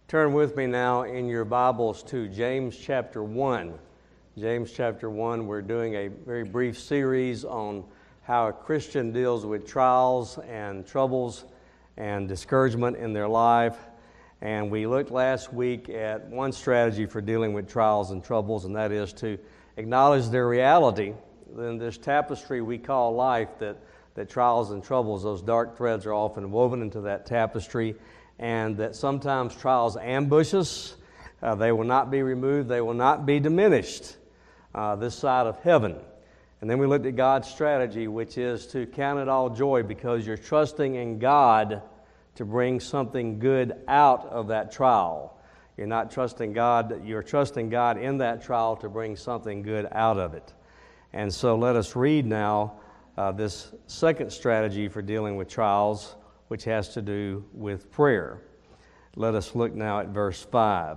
Turn with me now in your Bibles to James chapter 1. James chapter 1, we're doing a very brief series on how a Christian deals with trials and troubles and discouragement in their life. And we looked last week at one strategy for dealing with trials and troubles, and that is to acknowledge their reality in this tapestry we call life, that trials and troubles, those dark threads are often woven into that tapestry, and that sometimes trials ambush us. They will not be removed. They will not be diminished this side of heaven. And then we looked at God's strategy, which is to count it all joy because you're trusting in God to bring something good out of that trial. You're not trusting God, you're trusting God in that trial to bring something good out of it. And so let us read now this second strategy for dealing with trials, which has to do with prayer. Let us look now at verse 5.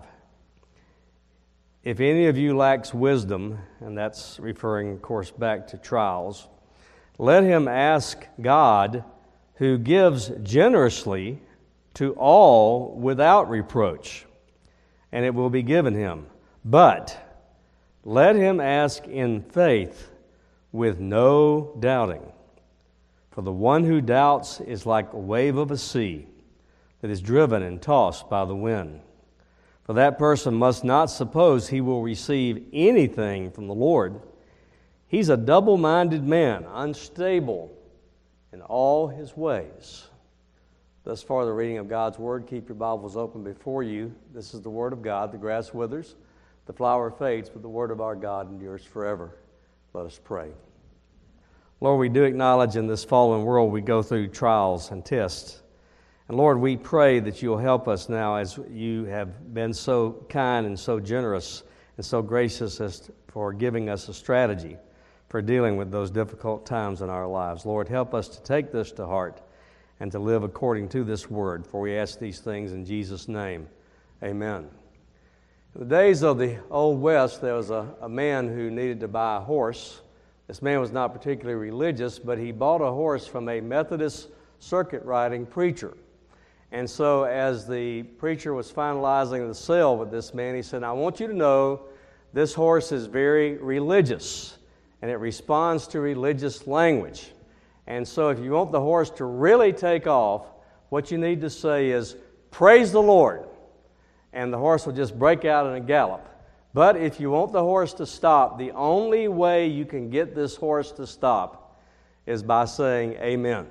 If any of you lacks wisdom, and that's referring, of course, back to trials, let him ask God, who gives generously to all without reproach, and it will be given him. But let him ask in faith with no doubting. For the one who doubts is like a wave of a sea that is driven and tossed by the wind. For that person must not suppose he will receive anything from the Lord. He's a double-minded man, unstable in all his ways. Thus far, the reading of God's Word. Keep your Bibles open before you. This is the Word of God. The grass withers, the flower fades, but the Word of our God endures forever. Let us pray. Lord, we do acknowledge in this fallen world we go through trials and tests. And Lord, we pray that you'll help us now as you have been so kind and so generous and so gracious for giving us a strategy for dealing with those difficult times in our lives. Lord, help us to take this to heart and to live according to this word. For we ask these things in Jesus' name. Amen. In the days of the Old West, there was a man who needed to buy a horse. This man was not particularly religious, but he bought a horse from a Methodist circuit riding preacher. And so as the preacher was finalizing the sale with this man, he said, I want you to know this horse is very religious, and it responds to religious language. And so if you want the horse to really take off, what you need to say is, praise the Lord. And the horse will just break out in a gallop. But if you want the horse to stop, the only way you can get this horse to stop is by saying amen.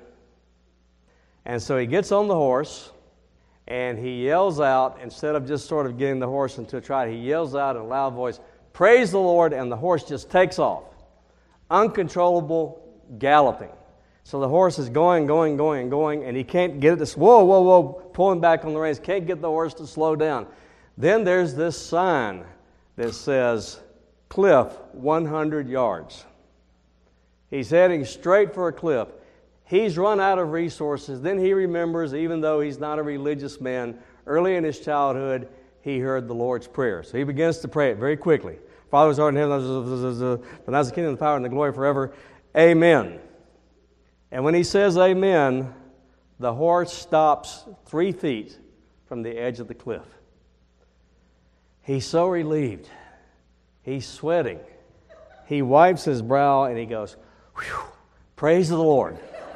And so he gets on the horse and he yells out, instead of just sort of getting the horse into a trot, he yells out in a loud voice, praise the Lord, and the horse just takes off. Uncontrollable galloping. So the horse is going, and he can't get it to, whoa, pulling back on the reins, can't get the horse to slow down. Then there's this sign that says, cliff 100 yards. He's heading straight for a cliff. He's run out of resources. Then he remembers, even though he's not a religious man, early in his childhood, he heard the Lord's Prayer. So he begins to pray it very quickly. Father who art in heaven, thine is the kingdom, the power, and the glory forever. Amen. And when he says amen, the horse stops 3 feet from the edge of the cliff. He's so relieved. He's sweating. He wipes his brow and he goes, whew, praise the Lord.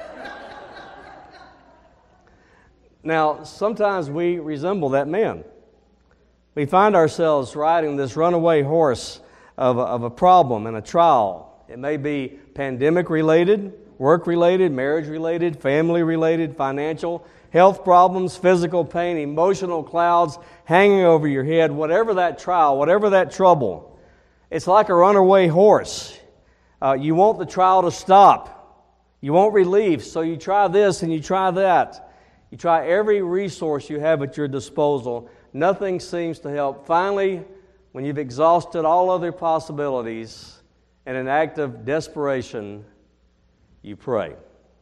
Now, sometimes we resemble that man. We find ourselves riding this runaway horse of a problem and a trial. It may be pandemic-related, work-related, marriage-related, family-related, financial, health problems, physical pain, emotional clouds hanging over your head, whatever that trial, whatever that trouble. It's like a runaway horse. You want the trial to stop. You want relief, so you try this and you try that. You try every resource you have at your disposal. Nothing seems to help. Finally, when you've exhausted all other possibilities, in an act of desperation, you pray.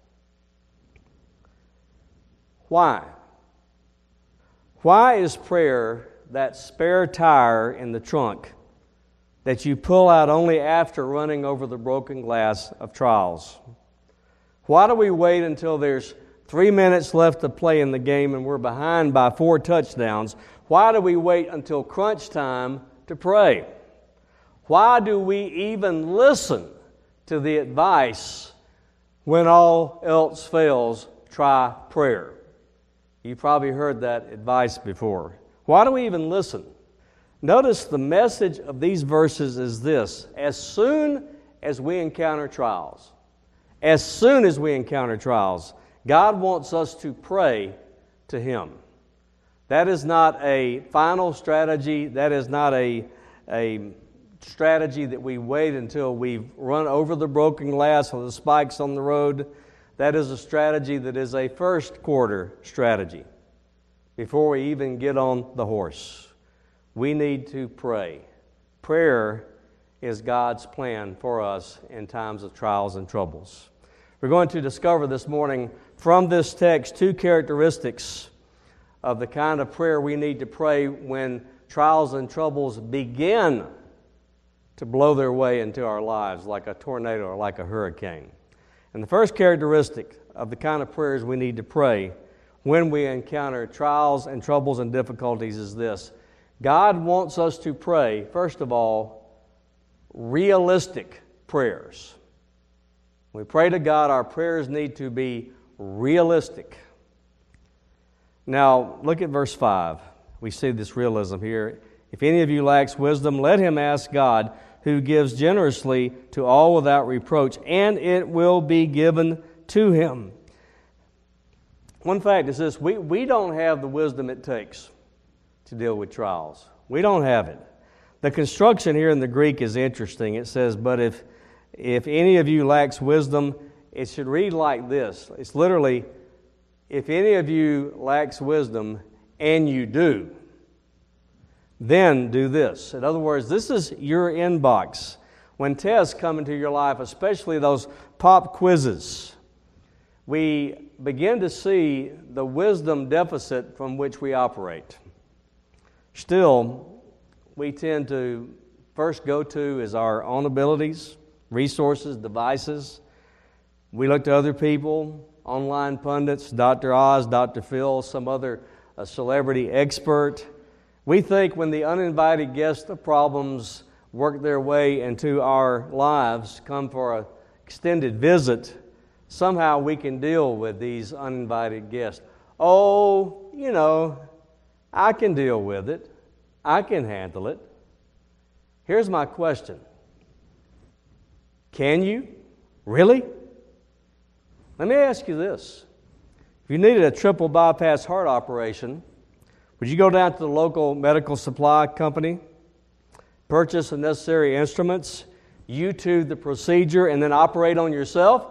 Why? Why is prayer that spare tire in the trunk that you pull out only after running over the broken glass of trials? Why do we wait until there's 3 minutes left to play in the game and we're behind by 4 touchdowns, why do we wait until crunch time to pray? Why do we even listen to the advice when all else fails, try prayer? You probably heard that advice before. Why do we even listen? Notice the message of these verses is this: as soon as we encounter trials, God wants us to pray to Him. That is not a final strategy. That is not a strategy that we wait until we've run over the broken glass or the spikes on the road. That is a strategy that is a first quarter strategy. Before we even get on the horse, we need to pray. Prayer is God's plan for us in times of trials and troubles. We're going to discover this morning from this text 2 characteristics of the kind of prayer we need to pray when trials and troubles begin to blow their way into our lives like a tornado or like a hurricane. And the first characteristic of the kind of prayers we need to pray when we encounter trials and troubles and difficulties is this: God wants us to pray, first of all, realistic prayers. When we pray to God, our prayers need to be realistic. Now, look at verse 5. We see this realism here. If any of you lacks wisdom, let him ask God, who gives generously to all without reproach, and it will be given to him. One fact is this: we don't have the wisdom it takes to deal with trials. We don't have it. The construction here in the Greek is interesting. It says, but if any of you lacks wisdom, it should read like this. It's literally, if any of you lacks wisdom, and you do, then do this. In other words, this is your inbox. When tests come into your life, especially those pop quizzes, we begin to see the wisdom deficit from which we operate. Still, we tend to first go to is our own abilities, resources, devices. We look to other people, online pundits, Dr. Oz, Dr. Phil, some other celebrity expert. We think when the uninvited guests of problems work their way into our lives, come for an extended visit, somehow we can deal with these uninvited guests. Oh, I can deal with it. I can handle it. Here's my question. Can you? Really? Let me ask you this. If you needed a triple bypass heart operation, would you go down to the local medical supply company, purchase the necessary instruments, YouTube the procedure, and then operate on yourself?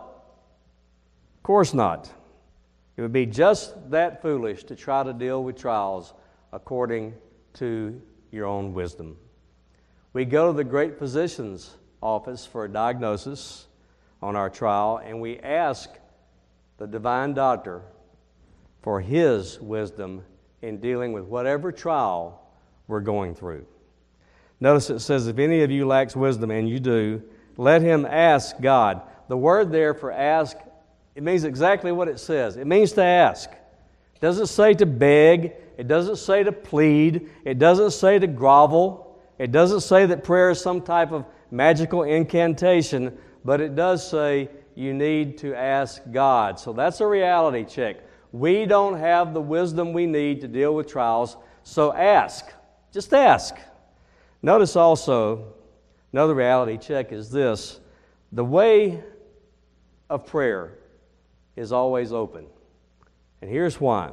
Of course not. It would be just that foolish to try to deal with trials according to your own wisdom. We go to the great physician's office for a diagnosis on our trial, and we ask the divine doctor for his wisdom in dealing with whatever trial we're going through. Notice it says, if any of you lacks wisdom, and you do, let him ask God. The word there for ask, it means exactly what it says. It means to ask. It doesn't say to beg. It doesn't say to plead. It doesn't say to grovel. It doesn't say that prayer is some type of magical incantation, but it does say you need to ask God. So that's a reality check. We don't have the wisdom we need to deal with trials, so ask. Just ask. Notice also, another reality check is this: the way of prayer is always open. And here's why.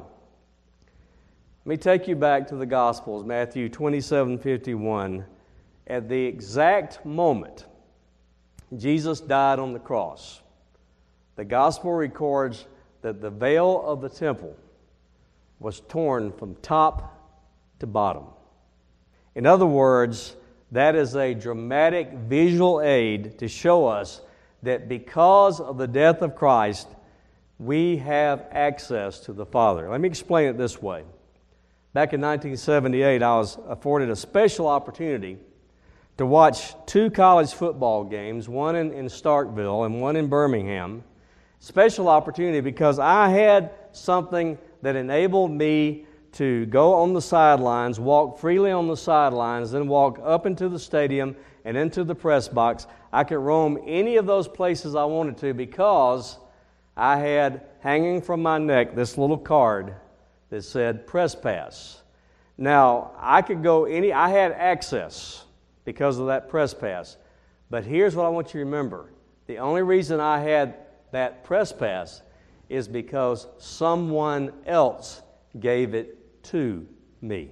Let me take you back to the Gospels, Matthew 27:51. At the exact moment Jesus died on the cross, the Gospel records that the veil of the temple was torn from top to bottom. In other words, that is a dramatic visual aid to show us that because of the death of Christ, we have access to the Father. Let me explain it this way. Back in 1978, I was afforded a special opportunity to watch 2 college football games, one in Starkville and one in Birmingham. Special opportunity because I had something that enabled me to go on the sidelines, walk freely on the sidelines, then walk up into the stadium and into the press box. I could roam any of those places I wanted to because I had hanging from my neck this little card that said Press Pass. Now, I had access because of that Press Pass. But here's what I want you to remember. The only reason I had that Press Pass is because someone else gave it to me.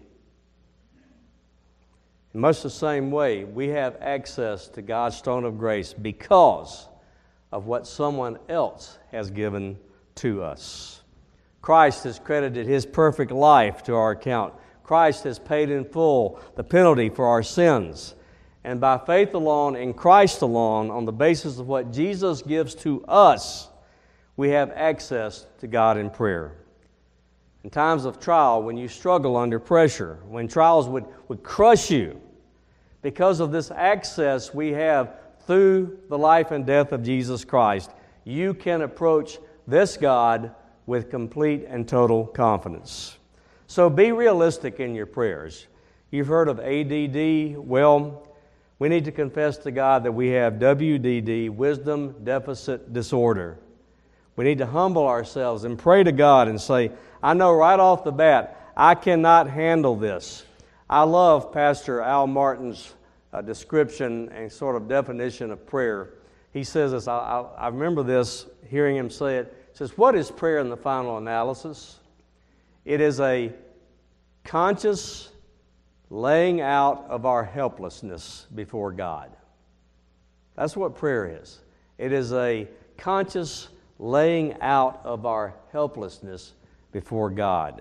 In much the same way, we have access to God's throne of grace because of what someone else has given to us. Christ has credited His perfect life to our account. Christ has paid in full the penalty for our sins. And by faith alone, in Christ alone, on the basis of what Jesus gives to us, we have access to God in prayer. In times of trial, when you struggle under pressure, when trials would crush you, because of this access we have through the life and death of Jesus Christ, you can approach this God with complete and total confidence. So be realistic in your prayers. You've heard of ADD. Well, we need to confess to God that we have WDD, Wisdom Deficit Disorder. We need to humble ourselves and pray to God and say, I know right off the bat, I cannot handle this. I love Pastor Al Martin's description and sort of definition of prayer. He says this, I remember this, hearing him say it. He says, what is prayer in the final analysis? It is a conscious laying out of our helplessness before God. That's what prayer is. It is a conscious laying out of our helplessness before God.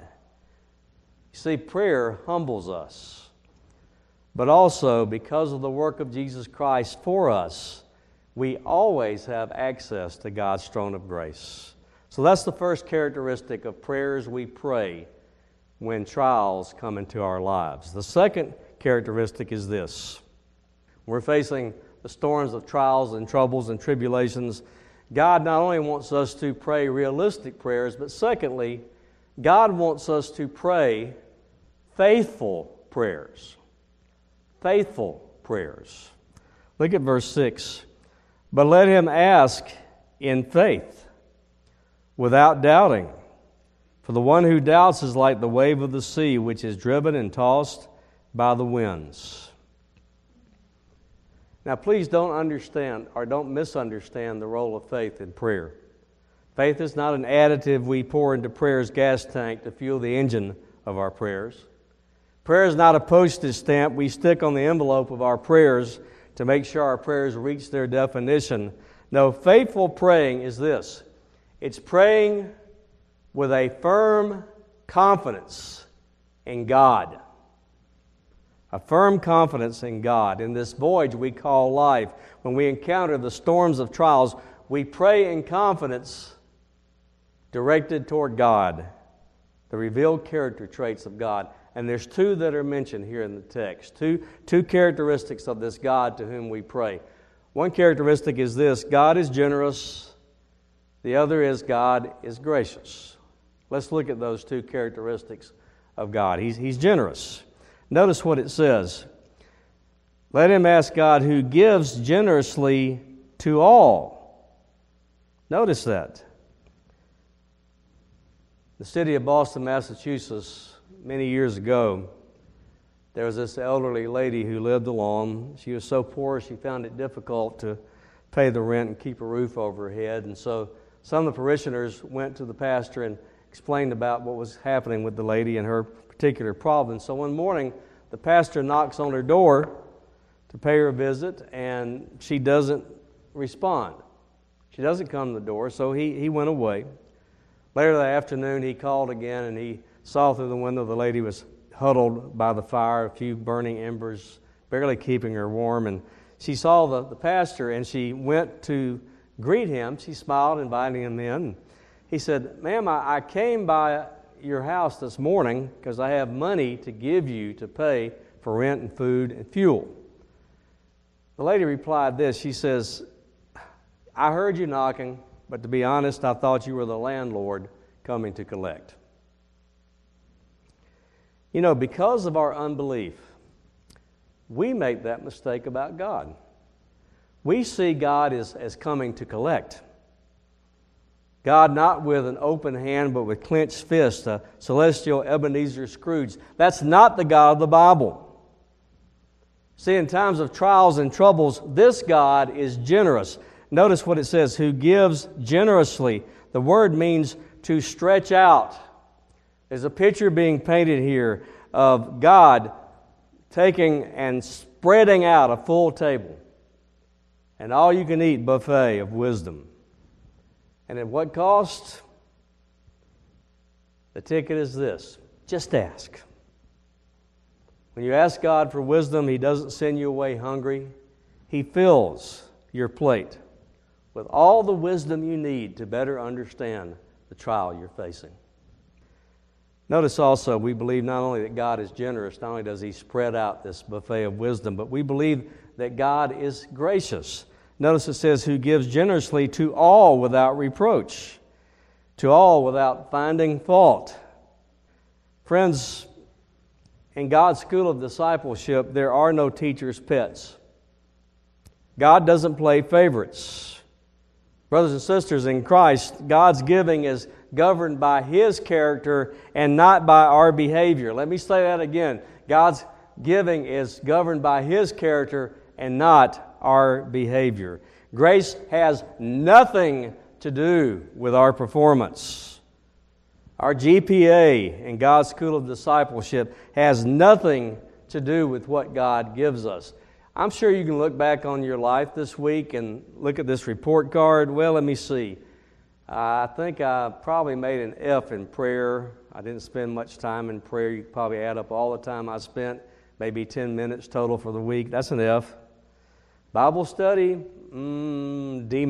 You see, prayer humbles us, but also because of the work of Jesus Christ for us, we always have access to God's throne of grace. So that's the first characteristic of prayers we pray when trials come into our lives. The second characteristic is this. We're facing the storms of trials and troubles and tribulations. God not only wants us to pray realistic prayers, but secondly, God wants us to pray faithful prayers. Faithful prayers. Look at verse 6. But let him ask in faith, without doubting. For the one who doubts is like the wave of the sea, which is driven and tossed by the winds. Now, please don't understand or don't misunderstand the role of faith in prayer. Faith is not an additive we pour into prayer's gas tank to fuel the engine of our prayers. Prayer is not a postage stamp we stick on the envelope of our prayers to make sure our prayers reach their definition. No, faithful praying is this. It's praying with a firm confidence in God. A firm confidence in God. In this voyage we call life, when we encounter the storms of trials, we pray in confidence directed toward God, the revealed character traits of God. And there's two that are mentioned here in the text. Two characteristics of this God to whom we pray. One characteristic is this: God is generous. The other is God is gracious. Let's look at those two characteristics of God. He's generous. Notice what it says. Let him ask God who gives generously to all. Notice that. The city of Boston, Massachusetts, many years ago, there was this elderly lady who lived alone. She was so poor she found it difficult to pay the rent and keep a roof over her head. And so some of the parishioners went to the pastor and explained about what was happening with the lady and her particular problem. So one morning, the pastor knocks on her door to pay her a visit, and she doesn't respond. She doesn't come to the door, so he went away. Later that afternoon, he called again, and he saw through the window the lady was huddled by the fire, a few burning embers, barely keeping her warm. And she saw the pastor, and she went to greet him. She smiled, inviting him in. He said, "Ma'am, I came by your house this morning because I have money to give you to pay for rent and food and fuel." The lady replied this. She says, "I heard you knocking. but to be honest, I thought you were the landlord coming to collect. You know, because of our unbelief, we make that mistake about God. We see God as coming to collect. God not with an open hand, but with clenched fist, a celestial Ebenezer Scrooge. That's not the God of the Bible. See, in times of trials and troubles, this God is generous. Notice what it says, who gives generously. The word means to stretch out. There's a picture being painted here of God taking and spreading out a full table, an all-you-can-eat buffet of wisdom. And at what cost? The ticket is this: just ask. When you ask God for wisdom, He doesn't send you away hungry. He fills your plate with all the wisdom you need to better understand the trial you're facing. Notice also, we believe not only that God is generous, not only does He spread out this buffet of wisdom, but we believe that God is gracious. Notice it says, who gives generously to all without reproach, to all without finding fault. Friends, in God's school of discipleship, there are no teachers' pets. God doesn't play favorites. Brothers and sisters in Christ, God's giving is governed by His character and not by our behavior. Let me say that again. God's giving is governed by His character and not our behavior. Grace has nothing to do with our performance. Our GPA in God's school of discipleship has nothing to do with what God gives us. I'm sure you can look back on your life this week and look at this report card. Well, let me see. I think I probably made an F in prayer. I didn't spend much time in prayer. You could probably add up all the time I spent, maybe 10 minutes total for the week. That's an F. Bible study, D-.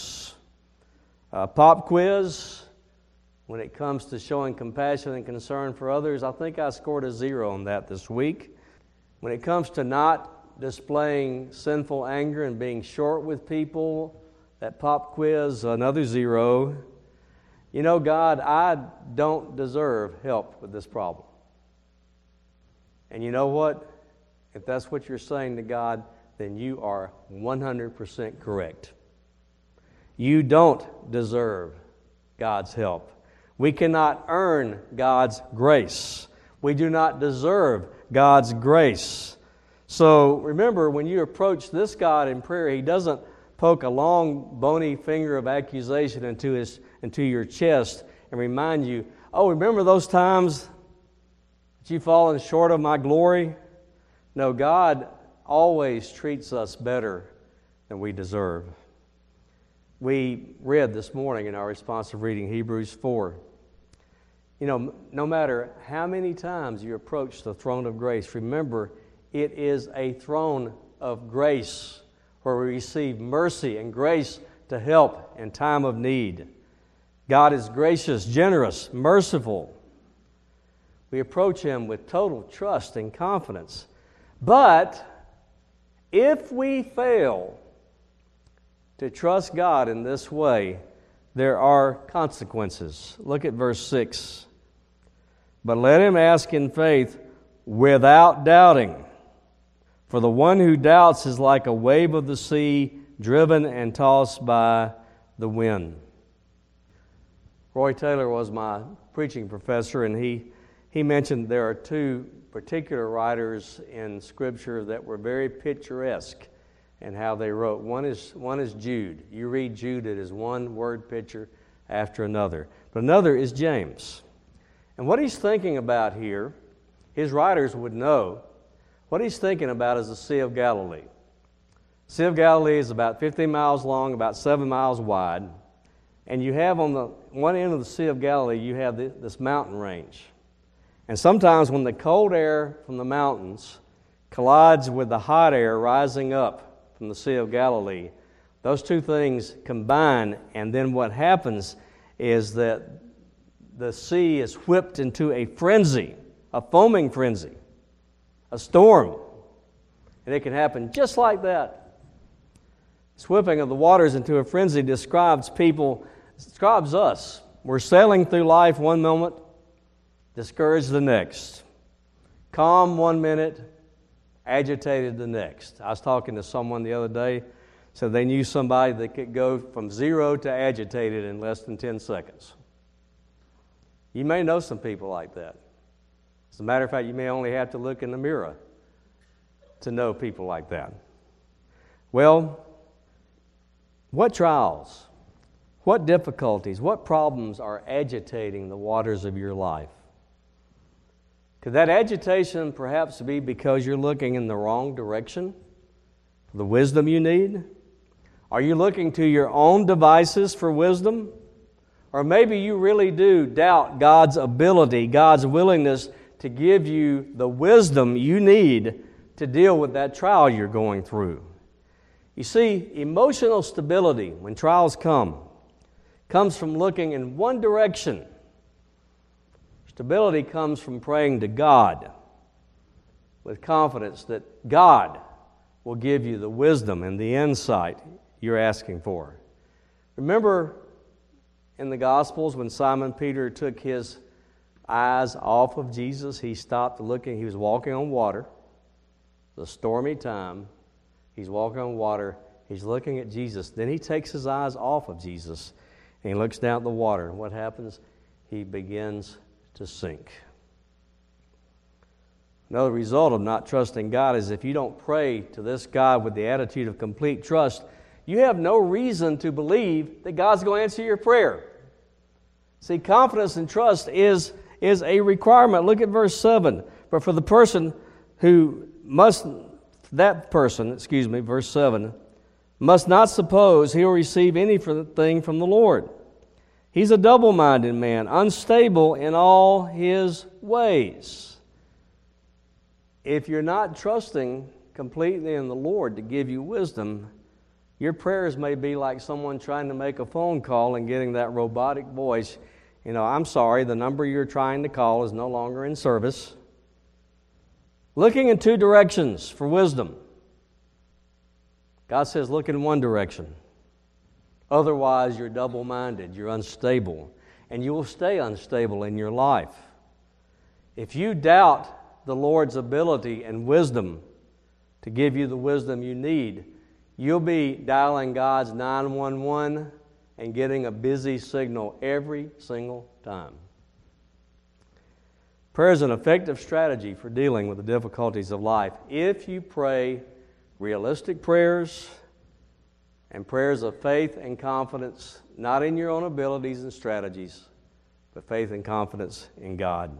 Pop quiz, when it comes to showing compassion and concern for others, I think I scored a 0 on that this week. When it comes to not displaying sinful anger and being short with people, that pop quiz, another 0. You know, God, I don't deserve help with this problem. And you know what? If that's what you're saying to God, then you are 100% correct. You don't deserve God's help. We cannot earn God's grace. We do not deserve God's grace. So remember, when you approach this God in prayer, He doesn't poke a long, bony finger of accusation into your chest and remind you, oh, remember those times that you've fallen short of my glory? No, God always treats us better than we deserve. We read this morning in our responsive reading, Hebrews 4. You know, no matter how many times you approach the throne of grace, remember, it is a throne of grace where we receive mercy and grace to help in time of need. God is gracious, generous, merciful. We approach Him with total trust and confidence. But if we fail to trust God in this way, there are consequences. Look at verse 6. But let him ask in faith without doubting. For the one who doubts is like a wave of the sea, driven and tossed by the wind. Roy Taylor was my preaching professor, and he mentioned there are two particular writers in Scripture that were very picturesque in how they wrote. One is Jude. You read Jude, it is one word picture after another. But another is James. And what he's thinking about here, his writers would know, what he's thinking about is the Sea of Galilee. The Sea of Galilee is about 15 miles long, about 7 miles wide. And you have on the one end of the Sea of Galilee, you have this mountain range. And sometimes when the cold air from the mountains collides with the hot air rising up from the Sea of Galilee, those two things combine, and then what happens is that the sea is whipped into a frenzy, a foaming frenzy, a storm. And it can happen just like that. Swiftling of the waters into a frenzy describes us. We're sailing through life one moment, discouraged the next. Calm one minute, agitated the next. I was talking to someone the other day, said they knew somebody that could go from 0 to agitated in less than 10 seconds. You may know some people like that. As a matter of fact, you may only have to look in the mirror to know people like that. Well, what trials, what difficulties, what problems are agitating the waters of your life? Could that agitation perhaps be because you're looking in the wrong direction for the wisdom you need? Are you looking to your own devices for wisdom? Or maybe you really do doubt God's ability, God's willingness to give you the wisdom you need to deal with that trial you're going through. You see, emotional stability, when trials come, comes from looking in one direction. Stability comes from praying to God with confidence that God will give you the wisdom and the insight you're asking for. Remember in the Gospels when Simon Peter took his eyes off of Jesus, he stopped looking. He was walking on water. It was a stormy time. He's walking on water. He's looking at Jesus. Then he takes his eyes off of Jesus and he looks down at the water. And what happens? He begins to sink. Another result of not trusting God is if you don't pray to this God with the attitude of complete trust, you have no reason to believe that God's going to answer your prayer. See, confidence and trust is a requirement. Look at verse 7. But for the person who verse 7, must not suppose he'll receive anything from the Lord. He's a double-minded man, unstable in all his ways. If you're not trusting completely in the Lord to give you wisdom, your prayers may be like someone trying to make a phone call and getting that robotic voice. I'm sorry, the number you're trying to call is no longer in service. Looking in two directions for wisdom. God says look in one direction. Otherwise, you're double-minded, you're unstable, and you will stay unstable in your life. If you doubt the Lord's ability and wisdom to give you the wisdom you need, you'll be dialing God's 911 and getting a busy signal every single time. Prayer is an effective strategy for dealing with the difficulties of life if you pray realistic prayers and prayers of faith and confidence, not in your own abilities and strategies, but faith and confidence in God.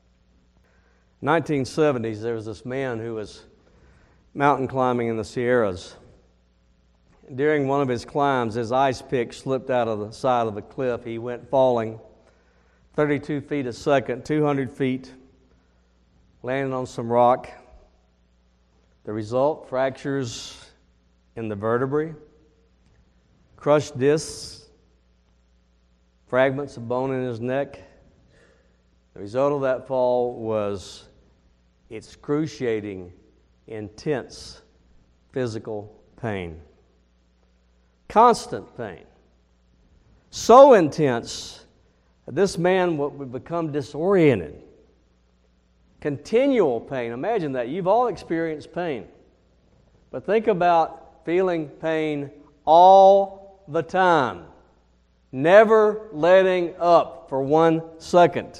1970s, there was this man who was mountain climbing in the Sierras. During one of his climbs, his ice pick slipped out of the side of the cliff. He went falling 32 feet a second, 200 feet, landing on some rock. The result, fractures in the vertebrae, crushed discs, fragments of bone in his neck. The result of that fall was excruciating, intense physical pain. Constant pain. So intense that this man would become disoriented. Continual pain. Imagine that. You've all experienced pain. But think about feeling pain all the time. Never letting up for 1 second.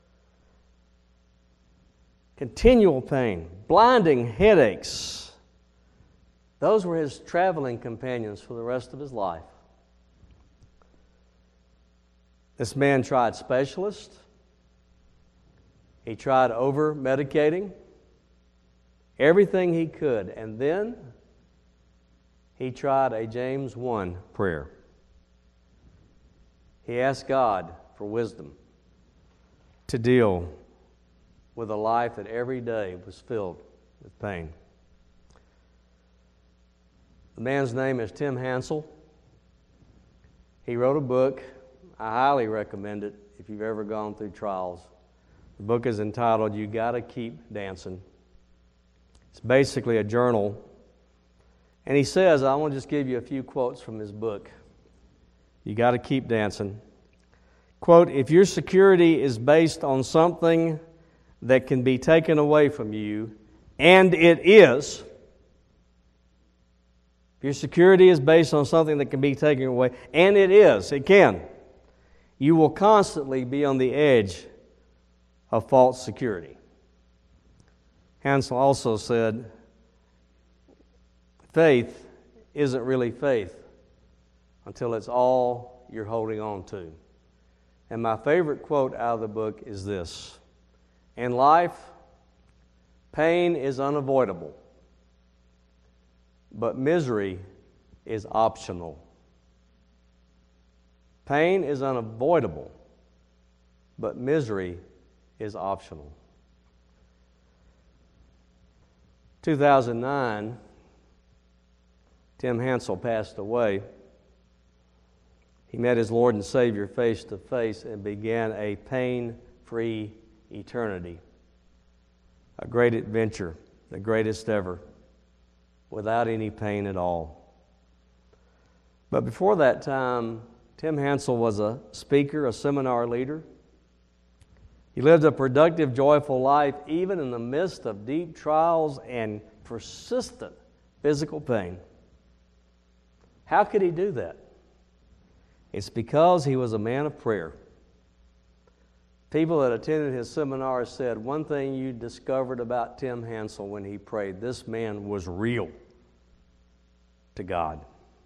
Continual pain. Blinding headaches. Those were his traveling companions for the rest of his life. This man tried specialists. He tried over-medicating. Everything he could. And then he tried a James 1 prayer. He asked God for wisdom to deal with a life that every day was filled with pain. The man's name is Tim Hansel. He wrote a book. I highly recommend it if you've ever gone through trials. The book is entitled, You Gotta Keep Dancing. It's basically a journal, And he says, I want to just give you a few quotes from his book. You got to keep dancing. Quote, if your security is based on something that can be taken away from you, and it is, if your security is based on something that can be taken away, and it can, you will constantly be on the edge of false security. Hansel also said, faith isn't really faith until it's all you're holding on to. And my favorite quote out of the book is this: in life, pain is unavoidable, but misery is optional. Pain is unavoidable, but misery is optional. 2009, Tim Hansel passed away. He met his Lord and Savior face to face and began a pain-free eternity. A great adventure, the greatest ever, without any pain at all. But before that time, Tim Hansel was a speaker, a seminar leader. He lived a productive, joyful life, even in the midst of deep trials and persistent physical pain. How could he do that? It's because he was a man of prayer. People that attended his seminars said, one thing you discovered about Tim Hansel when he prayed, this man was real to God.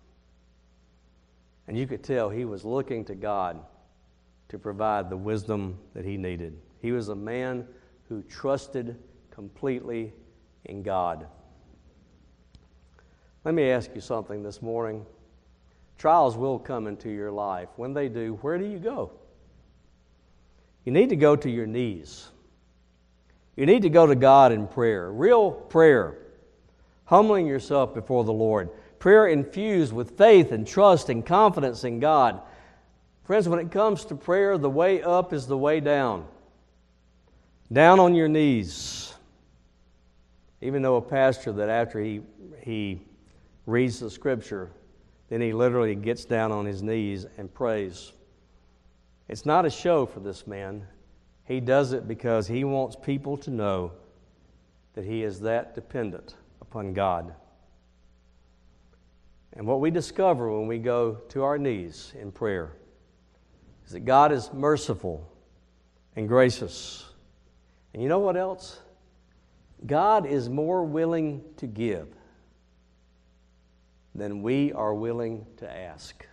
And you could tell he was looking to God to provide the wisdom that he needed. He was a man who trusted completely in God. Let me ask you something this morning. Trials will come into your life. When they do, where do you go? You need to go to your knees. You need to go to God in prayer, real prayer, humbling yourself before the Lord. Prayer infused with faith and trust and confidence in God. Friends, when it comes to prayer, the way up is the way down. Down on your knees. Even though a pastor that after he reads the Scripture, then he literally gets down on his knees and prays. It's not a show for this man. He does it because he wants people to know that he is that dependent upon God. And what we discover when we go to our knees in prayer is that God is merciful and gracious. And you know what else? God is more willing to give than we are willing to ask.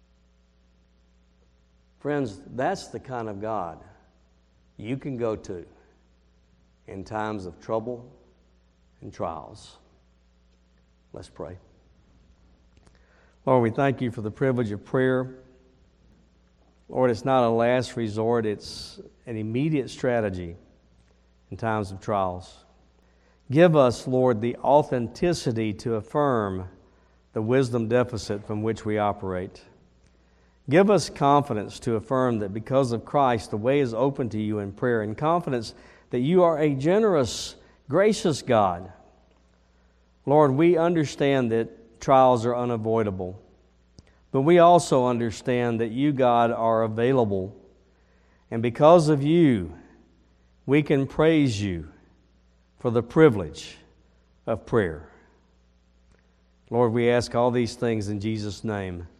Friends, that's the kind of God you can go to in times of trouble and trials. Let's pray. Lord, we thank you for the privilege of prayer. Lord, it's not a last resort, it's an immediate strategy in times of trials. Give us, Lord, the authenticity to affirm the wisdom deficit from which we operate. Give us confidence to affirm that because of Christ, the way is open to you in prayer, and confidence that you are a generous, gracious God. Lord, we understand that trials are unavoidable, but we also understand that you, God, are available, and because of you, we can praise you for the privilege of prayer. Lord, we ask all these things in Jesus' name.